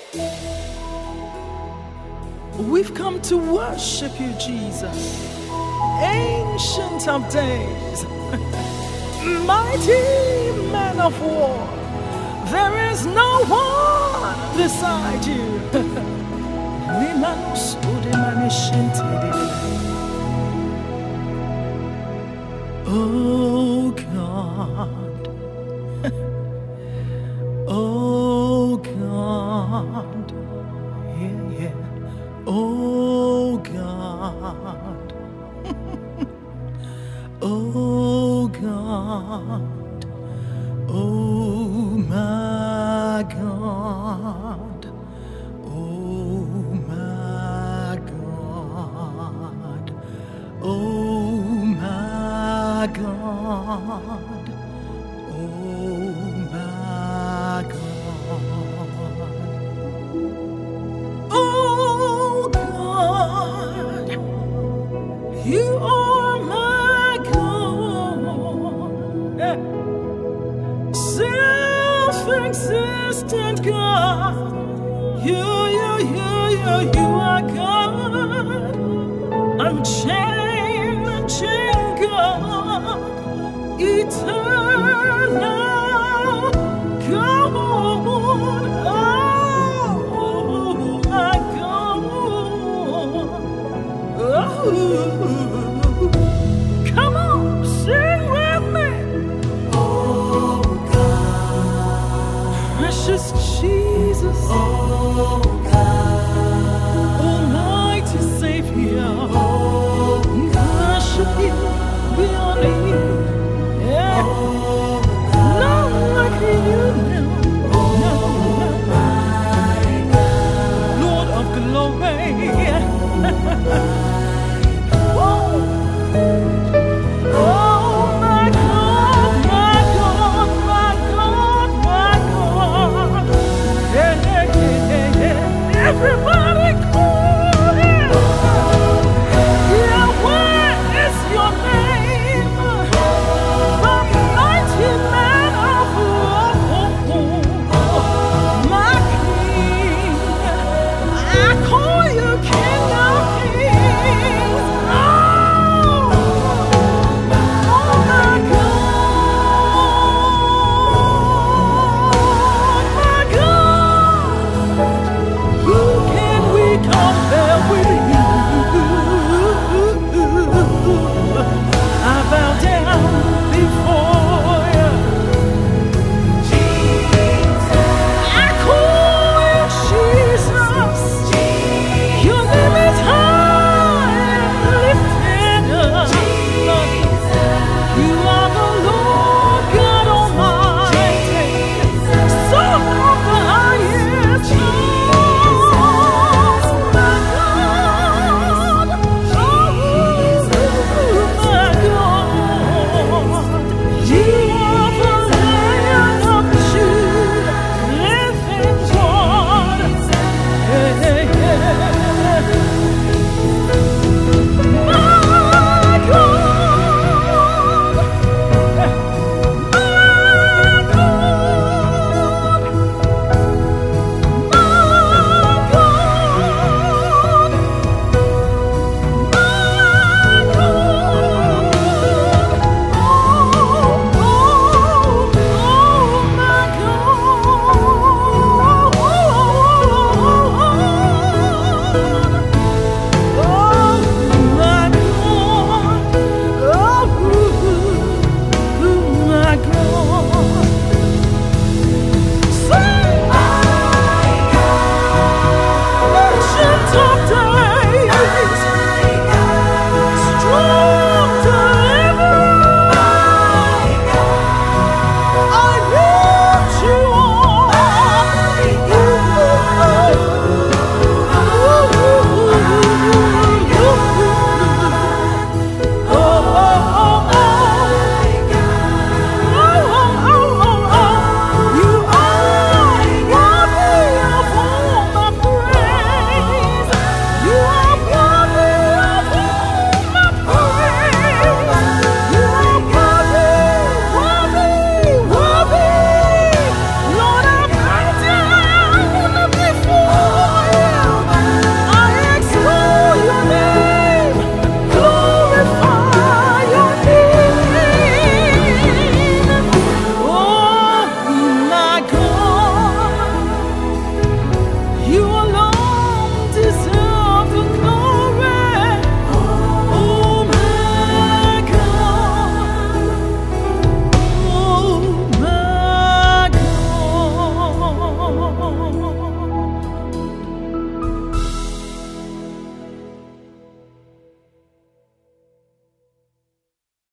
We've come to worship you, Jesus, Ancient of Days, mighty man of war. There is no one beside you. Oh God, oh God, yeah, yeah. Oh God, oh God, oh my God, oh my God, oh my God, oh my God. Oh God, you are my God, self-existent God. You are God, unchanging God, eternal God. Oh my God. Oh, come on, sing with me. Oh God, precious Jesus. Oh God, almighty Savior.